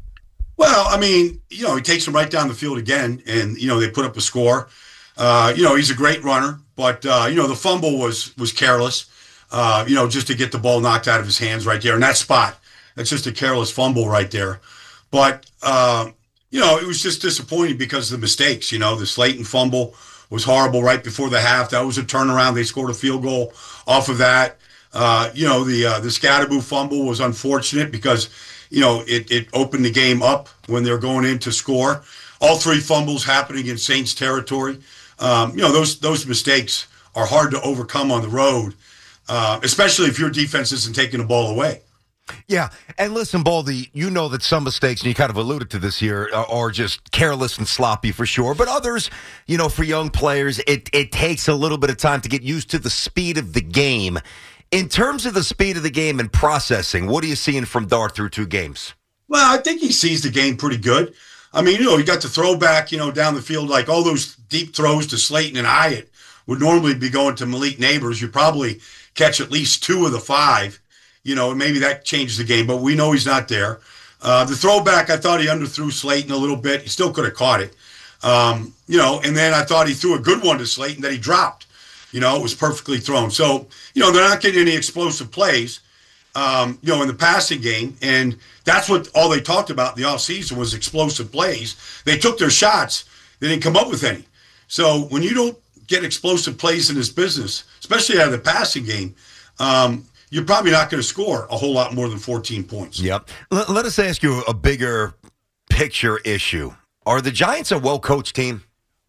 Well, I mean, you know, he takes them right down the field again, and, you know, they put up a score. Uh, you know, he's a great runner, but, uh, you know, the fumble was was careless, uh, you know, just to get the ball knocked out of his hands right there in that spot. That's just a careless fumble right there. But, uh, you know, it was just disappointing because of the mistakes. You know, the Slayton fumble was horrible right before the half. That was a turnaround. They scored a field goal off of that. Uh, you know, the uh, the Scatterboo fumble was unfortunate because, you know, it, it opened the game up when they're going in to score. All three fumbles happening in Saints territory. Um, you know, those those mistakes are hard to overcome on the road, uh, especially if your defense isn't taking the ball away. Yeah, and listen, Baldy, you know that some mistakes, and you kind of alluded to this here, are, are just careless and sloppy for sure. But others, you know, for young players, it, it takes a little bit of time to get used to the speed of the game. In terms of the speed of the game and processing, what are you seeing from Dart through two games? Well, I think he sees the game pretty good. I mean, you know, he got the throwback, you know, down the field, like all those deep throws to Slayton and Hyatt would normally be going to Malik Neighbors. You probably catch at least two of the five. You know, maybe that changes the game, but we know he's not there. Uh, the throwback, I thought he underthrew Slayton a little bit. He still could have caught it. Um, you know, and then I thought he threw a good one to Slayton that he dropped. You know, it was perfectly thrown. So, you know, they're not getting any explosive plays, um, you know, in the passing game. And that's what all they talked about in the offseason was explosive plays. They took their shots. They didn't come up with any. So when you don't get explosive plays in this business, especially out of the passing game, um, you're probably not going to score a whole lot more than fourteen points. Yep. L- let us ask you a bigger picture issue. Are the Giants a well-coached team?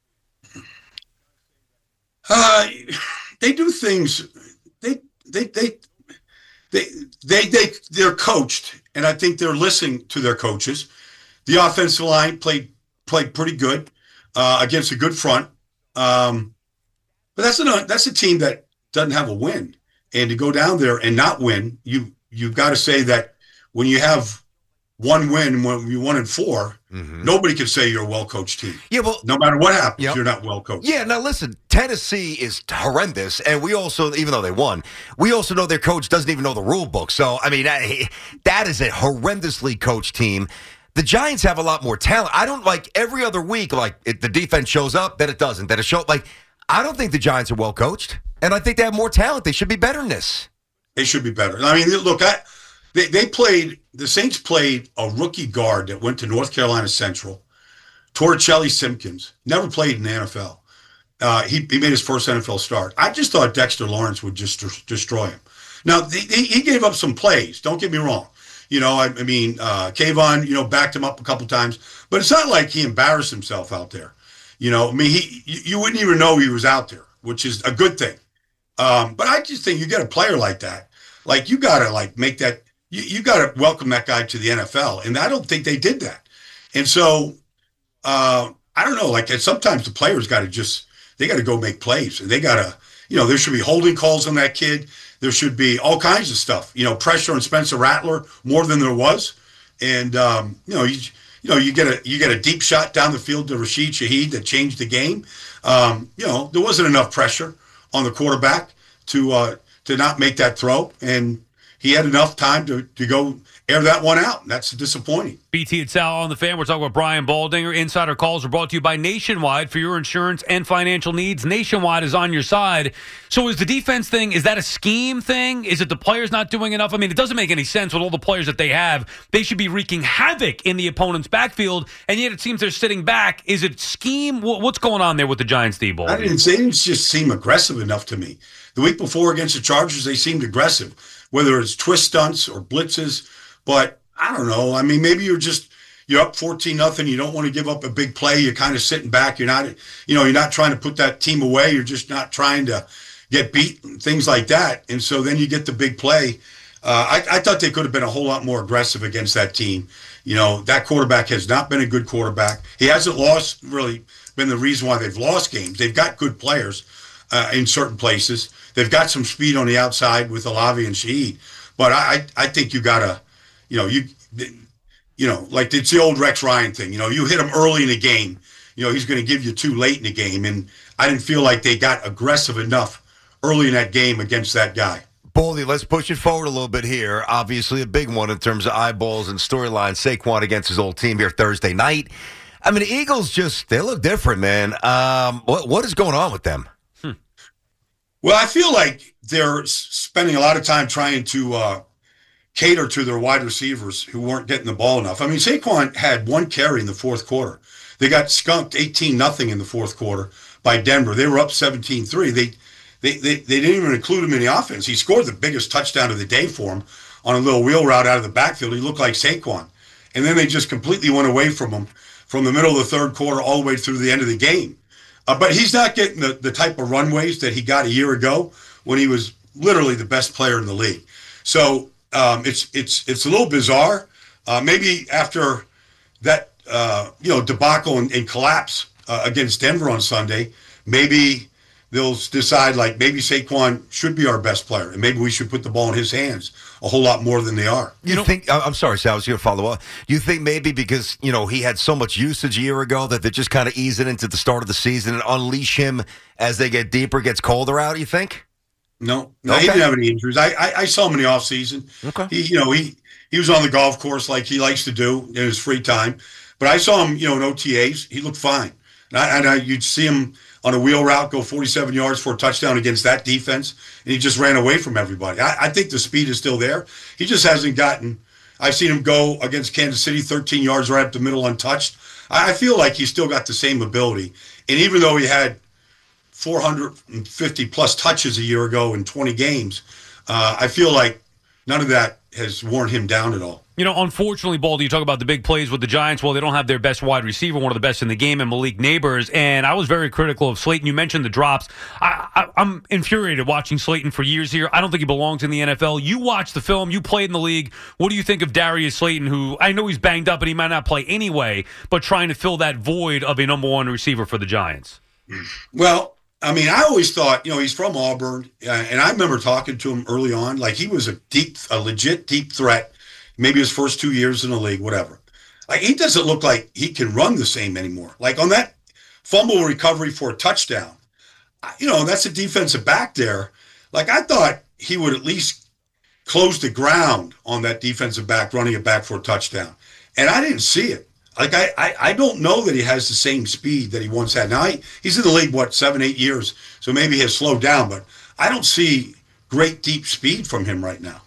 Uh, they do things. They they they they they they they're coached, and I think they're listening to their coaches. The offensive line played played pretty good uh, against a good front, um, but that's a that's a team that doesn't have a win. And to go down there and not win, you you've got to say that when you have one win, when you won in four, mm-hmm. nobody can say you're a well-coached team. Yeah, well, no matter what happens, yep. you're not well-coached. Yeah, now listen, Tennessee is horrendous, and we also, even though they won, we also know their coach doesn't even know the rule book. So, I mean, that is a horrendously coached team. The Giants have a lot more talent. I don't like every other week, like it, the defense shows up, then it doesn't, then it shows like I don't think the Giants are well-coached. And I think they have more talent. They should be better than this. They should be better. I mean, look, I, they, they played, the Saints played a rookie guard that went to North Carolina Central, Torricelli Simpkins, never played in the N F L. Uh, he, he made his first N F L start. I just thought Dexter Lawrence would just d- destroy him. Now, they, they, he gave up some plays. Don't get me wrong. You know, I, I mean, uh, Kayvon, you know, backed him up a couple times. But it's not like he embarrassed himself out there. You know, I mean, he you, you wouldn't even know he was out there, which is a good thing. Um, but I just think you get a player like that, like you got to like make that, you, you got to welcome that guy to the N F L. And I don't think they did that. And so, uh, I don't know, like sometimes the players got to just, they got to go make plays. They got to, you know, there should be holding calls on that kid. There should be all kinds of stuff, you know, pressure on Spencer Rattler more than there was. And, um, you know, you, you know, you get a, you get a deep shot down the field to Rashid Shaheed that changed the game. Um, you know, there wasn't enough pressure on the quarterback to uh, to not make that throw, and he had enough time to, to go air that one out. That's disappointing. B T and Sal on the Fan. We're talking about Brian Baldinger. Insider calls are brought to you by Nationwide. For your insurance and financial needs, Nationwide is on your side. So is the defense thing, is that a scheme thing? Is it the players not doing enough? I mean, it doesn't make any sense with all the players that they have. They should be wreaking havoc in the opponent's backfield, and yet it seems they're sitting back. Is it scheme? What's going on there with the Giants, D. Ball? I didn't say it just seem aggressive enough to me. The week before against the Chargers, they seemed aggressive, whether it's twist stunts or blitzes. But I don't know. I mean, maybe you're just you're up fourteen nothing. You don't want to give up a big play. You're kind of sitting back. You're not, you know, you're not trying to put that team away. You're just not trying to get beat, things like that. And so then you get the big play. Uh, I, I thought they could have been a whole lot more aggressive against that team. You know, that quarterback has not been a good quarterback. He hasn't lost really been the reason why they've lost games. They've got good players uh, in certain places. They've got some speed on the outside with Olave and Shaheed. But I, I think you got to, you know, you, you know, like it's the old Rex Ryan thing. You know, you hit him early in the game, you know, he's going to give you two late in the game. And I didn't feel like they got aggressive enough early in that game against that guy. Baldy, let's push it forward a little bit here. Obviously a big one in terms of eyeballs and storylines. Saquon against his old team here Thursday night. I mean, the Eagles just, they look different, man. Um, what What is going on with them? Hmm. Well, I feel like they're spending a lot of time trying to uh, cater to their wide receivers who weren't getting the ball enough. I mean, Saquon had one carry in the fourth quarter. They got skunked eighteen nothing in the fourth quarter by Denver. They were up seventeen three. They, they, they, they didn't even include him in the offense. He scored the biggest touchdown of the day for him on a little wheel route out of the backfield. He looked like Saquon. And then they just completely went away from him from the middle of the third quarter all the way through the end of the game. Uh, but he's not getting the, the type of runways that he got a year ago when he was literally the best player in the league. So um, it's it's it's a little bizarre. Uh, maybe after that uh, you know debacle and, and collapse uh, against Denver on Sunday, maybe they'll decide like maybe Saquon should be our best player, and maybe we should put the ball in his hands a whole lot more than they are. You, you think? I'm sorry, Sal. I was going to follow up. You think maybe because you know he had so much usage a year ago that they're just kind of easing into the start of the season and unleash him as they get deeper, gets colder out? You think? No, no, okay. He didn't have any injuries. I, I, I saw him in the offseason. Okay. He, you know, he, he was on the golf course like he likes to do in his free time. But I saw him, you know, in O T As. He looked fine. And, I, and I, you'd see him on a wheel route go forty-seven yards for a touchdown against that defense, and he just ran away from everybody. I, I think the speed is still there. He just hasn't gotten – I've seen him go against Kansas City thirteen yards right up the middle untouched. I, I feel like he's still got the same ability. And even though he had – four hundred fifty plus touches a year ago in twenty games. Uh, I feel like none of that has worn him down at all. You know, unfortunately, Baldy, you talk about the big plays with the Giants. Well, they don't have their best wide receiver, one of the best in the game, and Malik Neighbors. And I was very critical of Slayton. You mentioned the drops. I, I, I'm infuriated watching Slayton for years here. I don't think he belongs in the N F L. You watch the film. You played in the league. What do you think of Darius Slayton, who I know he's banged up and he might not play anyway, but trying to fill that void of a number one receiver for the Giants? Well, I mean, I always thought, you know, he's from Auburn, uh, and I remember talking to him early on, like he was a deep, a legit deep threat, maybe his first two years in the league, whatever. Like, he doesn't look like he can run the same anymore. Like, on that fumble recovery for a touchdown, you know, that's a defensive back there. Like, I thought he would at least close the ground on that defensive back, running it back for a touchdown. And I didn't see it. Like, I, I, I don't know that he has the same speed that he once had. Now, he, he's in the league, what, seven, eight years, so maybe he has slowed down, but I don't see great deep speed from him right now.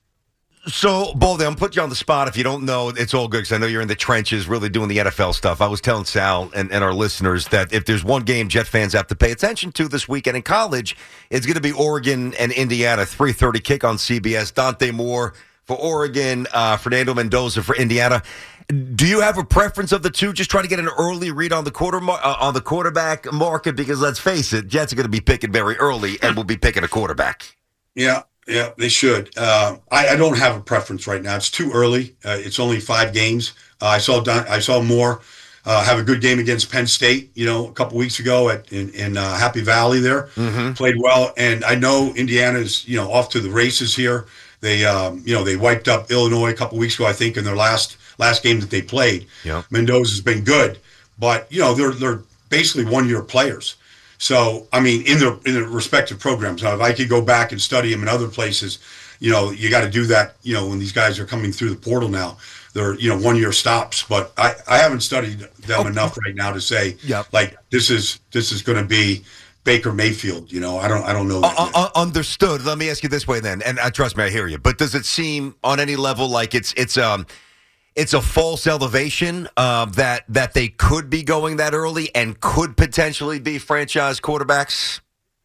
So, Baldy, I'm putting you on the spot. If you don't know, it's all good because I know you're in the trenches really doing the N F L stuff. I was telling Sal and, and our listeners that if there's one game Jet fans have to pay attention to this weekend in college, it's going to be Oregon and Indiana, three thirty kick on C B S. Dante Moore for Oregon, uh, Fernando Mendoza for Indiana. Do you have a preference of the two? Just try to get an early read on the quarter mar- uh, on the quarterback market because let's face it, Jets are going to be picking very early and we'll be picking a quarterback. Yeah, yeah, they should. Uh, I, I don't have a preference right now. It's too early. Uh, it's only five games. Uh, I saw Don, I saw Moore uh, have a good game against Penn State, you know, a couple weeks ago at in, in uh, Happy Valley there. Mm-hmm. Played well, and I know Indiana's, you know, off to the races here. They, um, you know, they wiped up Illinois a couple weeks ago, I think, in their last last game that they played. Yeah. Mendoza's been good, but you know they're they're basically one year players. So I mean, in their in their respective programs. Now, if I could go back and study them in other places, you know, you got to do that, you know, when these guys are coming through the portal now. They're, you know, one-year stops. But I, I haven't studied them oh. enough right now to say, yep. like, this is this is going to be Baker Mayfield. You know, I don't I don't know. Uh, uh, understood. Let me ask you this way then, and uh, trust me, I hear you. But does it seem on any level like it's it's um it's a false elevation uh, that that they could be going that early and could potentially be franchise quarterbacks?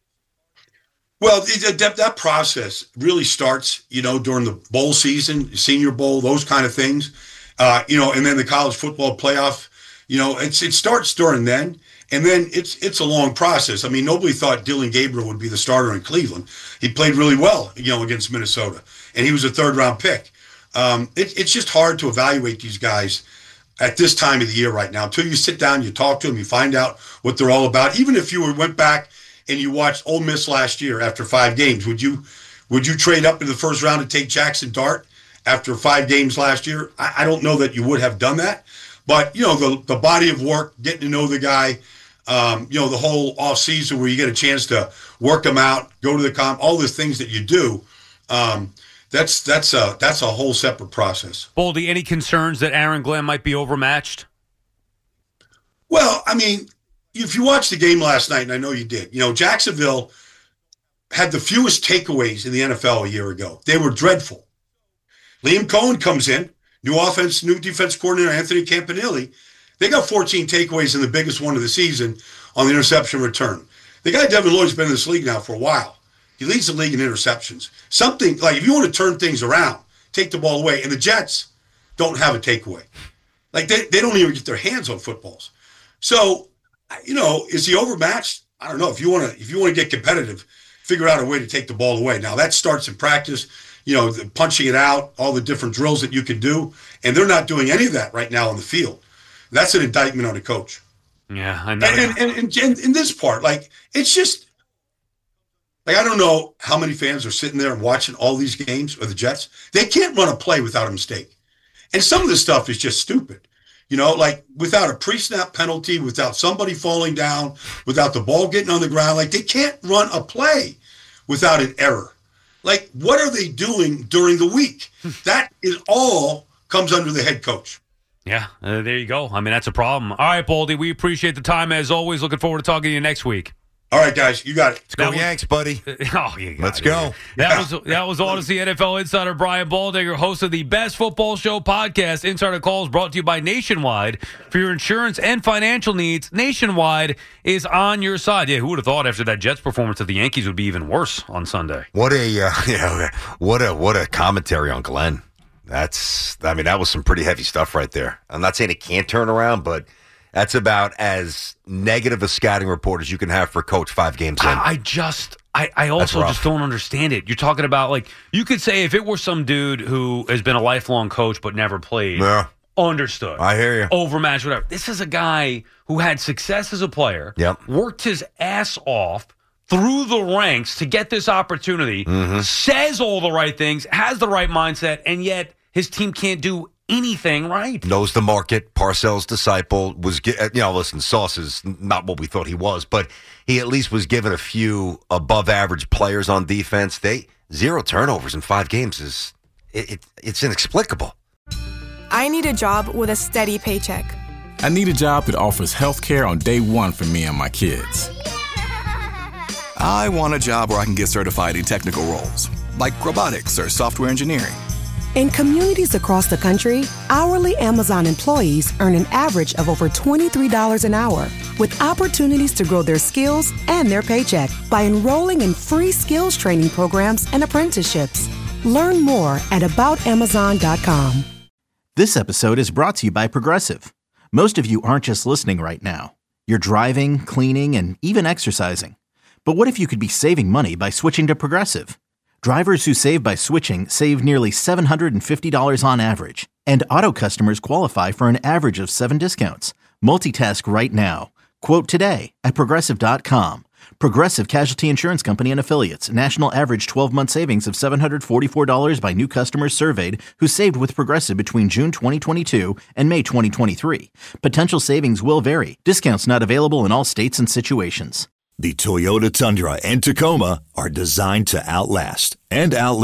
Well, that, that process really starts, you know, during the bowl season, Senior Bowl, those kind of things, uh, you know, and then the college football playoff. You know, it's it starts during then. And then it's it's a long process. I mean, nobody thought Dylan Gabriel would be the starter in Cleveland. He played really well, you know, against Minnesota, and he was a third-round pick. Um, it, it's just hard to evaluate these guys at this time of the year right now. Until you sit down, you talk to them, you find out what they're all about. Even if you were, went back and you watched Ole Miss last year after five games, would you would you trade up in the first round to take Jackson Dart after five games last year? I, I don't know that you would have done that. But, you know, the the body of work, getting to know the guy, um, you know, the whole off season where you get a chance to work them out, go to the comp, all the things that you do, um, that's that's a, that's a whole separate process. Baldy, any concerns that Aaron Glenn might be overmatched? Well, I mean, if you watched the game last night, and I know you did, you know, Jacksonville had the fewest takeaways in the N F L a year ago. They were dreadful. Liam Cohen comes in. New offense, new defense coordinator, Anthony Campanile. They got fourteen takeaways in the biggest one of the season on the interception return. The guy, Devin Lloyd's been in this league now for a while. He leads the league in interceptions. Something, like if you want to turn things around, take the ball away. And the Jets don't have a takeaway. Like they, they don't even get their hands on footballs. So, you know, is he overmatched? I don't know. If you want to if you want to get competitive, figure out a way to take the ball away. Now, that starts in practice. You know, the punching it out, all the different drills that you can do. And they're not doing any of that right now on the field. That's an indictment on the coach. Yeah, I know. And, and, and, and in this part, like, it's just, like, I don't know how many fans are sitting there and watching all these games of the Jets. They can't run a play without a mistake. And some of this stuff is just stupid. You know, like, without a pre-snap penalty, without somebody falling down, without the ball getting on the ground. Like, they can't run a play without an error. Like, what are they doing during the week? That is all comes under the head coach. Yeah, uh, there you go. I mean, that's a problem. All right, Baldy, we appreciate the time as always. Looking forward to talking to you next week. All right, guys, you got it. Let's go, was, Yanks, buddy. Oh, you got Let's it. go. That yeah. was that was Odyssey N F L insider Brian Baldinger, host of the Best Football Show podcast. Insider Calls brought to you by Nationwide. For your insurance and financial needs, Nationwide is on your side. Yeah, who would have thought after that Jets performance that the Yankees would be even worse on Sunday? What a uh, you know, what a what a commentary on Glenn. That's I mean that was some pretty heavy stuff right there. I'm not saying it can't turn around, but that's about as negative a scouting report as you can have for a coach five games in. I, I just, I, I also just don't understand it. You're talking about, like, you could say if it were some dude who has been a lifelong coach but never played, yeah. understood. I hear you. Overmatched, whatever. This is a guy who had success as a player, yep. worked his ass off through the ranks to get this opportunity, mm-hmm. says all the right things, has the right mindset, and yet his team can't do anything right. Knows the market. Parcells' disciple was, you know, listen, Sauce is not what we thought he was, but he at least was given a few above average players on defense. They zero turnovers in five games is it, it it's inexplicable. I need a job with a steady paycheck. I need a job that offers health care on day one for me and my kids. I want a job where I can get certified in technical roles, like robotics or software engineering. In communities across the country, hourly Amazon employees earn an average of over twenty-three dollars an hour, with opportunities to grow their skills and their paycheck by enrolling in free skills training programs and apprenticeships. Learn more at about amazon dot com. This episode is brought to you by Progressive. Most of you aren't just listening right now. You're driving, cleaning, and even exercising. But what if you could be saving money by switching to Progressive? Drivers who save by switching save nearly seven hundred fifty dollars on average, and auto customers qualify for an average of seven discounts. Multitask right now. Quote today at Progressive dot com. Progressive Casualty Insurance Company and Affiliates. National average twelve-month savings of seven hundred forty-four dollars by new customers surveyed who saved with Progressive between June twenty twenty-two and May twenty twenty-three. Potential savings will vary. Discounts not available in all states and situations. The Toyota Tundra and Tacoma are designed to outlast and outlive.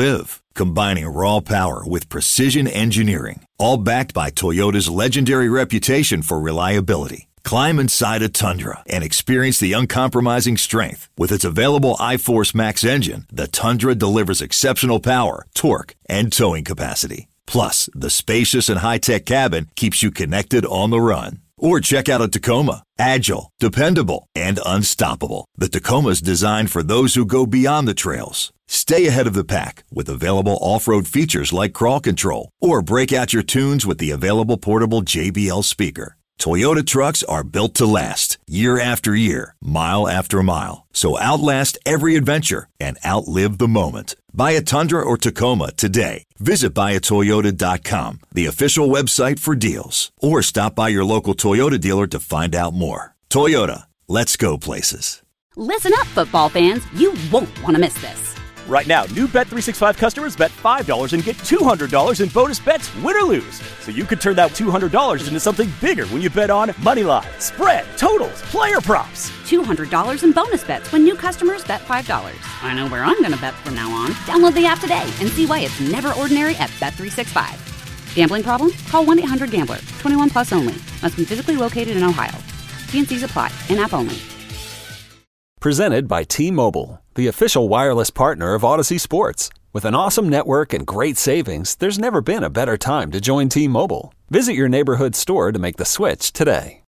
combining raw power with precision engineering, all backed by Toyota's legendary reputation for reliability. Climb inside a Tundra and experience the uncompromising strength. With its available iForce Max engine, the Tundra delivers exceptional power, torque, and towing capacity. Plus, the spacious and high-tech cabin keeps you connected on the run. Or check out a Tacoma. Agile, dependable, and unstoppable. The Tacoma's designed for those who go beyond the trails. Stay ahead of the pack with available off-road features like crawl control. Or break out your tunes with the available portable J B L speaker. Toyota trucks are built to last, year after year, mile after mile. So outlast every adventure and outlive the moment. Buy a Tundra or Tacoma today. Visit buy a toyota dot com, the official website for deals. Or stop by your local Toyota dealer to find out more. Toyota, let's go places. Listen up, football fans. You won't want to miss this. Right now, new Bet three sixty-five customers bet five dollars and get two hundred dollars in bonus bets, win or lose. So you could turn that two hundred dollars into something bigger when you bet on money line, spread, totals, player props. two hundred dollars in bonus bets when new customers bet five dollars. I know where I'm going to bet from now on. Download the app today and see why it's never ordinary at Bet three sixty-five. Gambling problem? Call one eight hundred gambler. twenty-one plus only. Must be physically located in Ohio. T N Cs apply. In-app only. Presented by T-Mobile, the official wireless partner of Odyssey Sports. With an awesome network and great savings, there's never been a better time to join T-Mobile. Visit your neighborhood store to make the switch today.